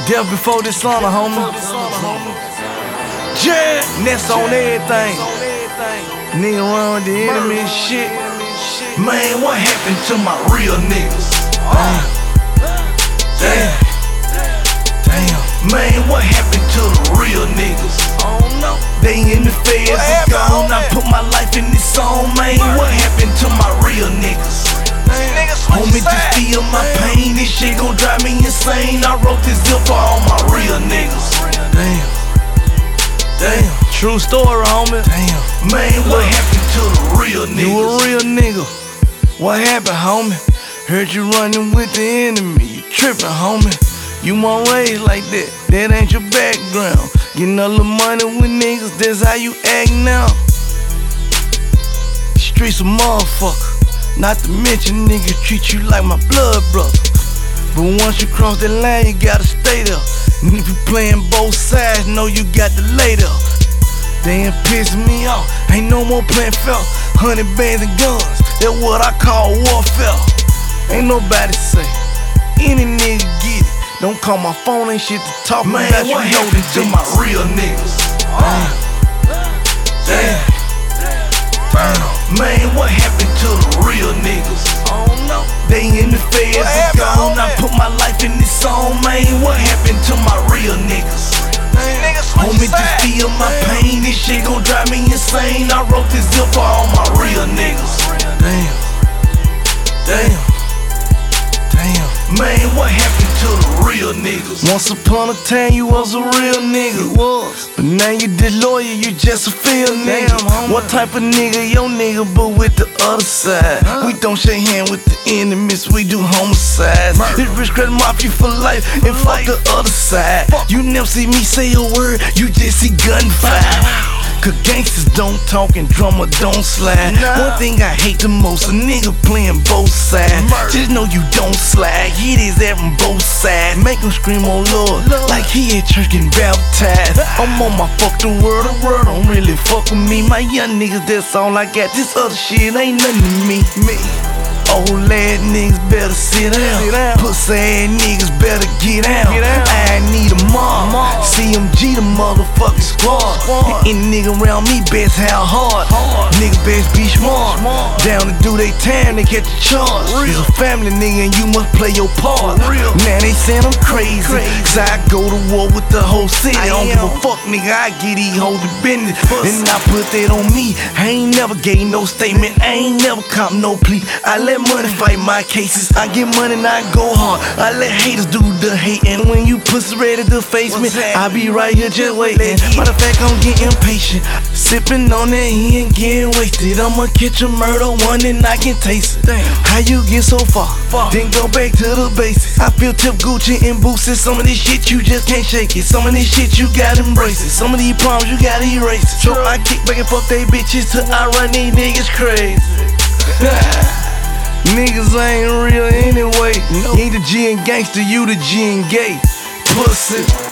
Death before dishonor, homie. Yeah, Ness on everything. Nigga run with the enemy and shit. Man, what happened to my real niggas? Damn. Man, what happened to the real niggas? I don't know. They in the feds and gone. I put my life in this song, man. What happened to my real niggas? Homie, just feel my pain. This shit gon' drive me insane. I wrote this deal for all my real niggas. Damn. True story, homie. Damn. Man, what happened to the real niggas? You a real nigga. What happened, homie? Heard you running with the enemy. You trippin', homie. You won't raise like that. That ain't your background. Getting a little money with niggas, that's how you act now. Streets a motherfucker. Not to mention niggas treat you like my blood brother. But once you cross that line, you gotta stay there. And if you playing both sides, know you got to lay there. They ain't pissing me off, ain't no more playing fair. 100 bands and guns, that's what I call warfare. Ain't nobody say, any nigga get it. Don't call my phone, ain't shit to talk man, about. What happened to my real niggas? Damn. Man, what happened to the real niggas? I don't know. They in the feds and gone. I put my life in this song, man. What happened to my real niggas? Homie, just feel my pain. This shit gon' drive me insane. I wrote this deal for all my real niggas. Damn. Man, what happened to the real niggas? Once upon a time you was a real nigga. But now you disloyal, you just a field nigga. What type of nigga your nigga, but with the other side? We don't shake hands with the enemies, we do homicides. This rich credit mafia for life and fuck the other side. You never see me say a word, you just see gunfire. Cause gangsters don't talk and drummer don't slide. One thing I hate the most, a nigga playing both sides. Just know you don't slide, hit his ass from both sides. Make him scream, oh Lord, like he at church getting baptized. I'm on my fuck the world don't really fuck with me. My young niggas, that's all I got, this other shit ain't nothing to me. Old ass niggas better sit down. Pussy ass niggas better get out. I need a mom. CMG the motherfucking squad. Any nigga around me best how hard. Nigga best be smart. Down to do they time, they get the charge. It's a family nigga and you must play your part. Now they saying I'm crazy, cause I go to war with the whole city. I don't give a fuck, nigga, I get these hoes to business. And I put that on me. I ain't never gave no statement, I ain't never cop no plea. I let money fight my cases. I get money and I go hard. I let haters do the hating. When you pussy ready to face me, I be right here just waiting. Matter of fact, I'm getting impatient. Sipping on that, he ain't getting wasted. I'ma catch a murder one and I can taste it. How you get so far? Then go back to the basics. I feel tip Gucci and boosted. Some of this shit you just can't shake it. Some of this shit you gotta embrace it. Some of these problems you gotta erase it. So I kick back and fuck they bitches till I run these niggas crazy. Niggas ain't real anyway. You ain't the G and gangster, you the G and gay. Pussy.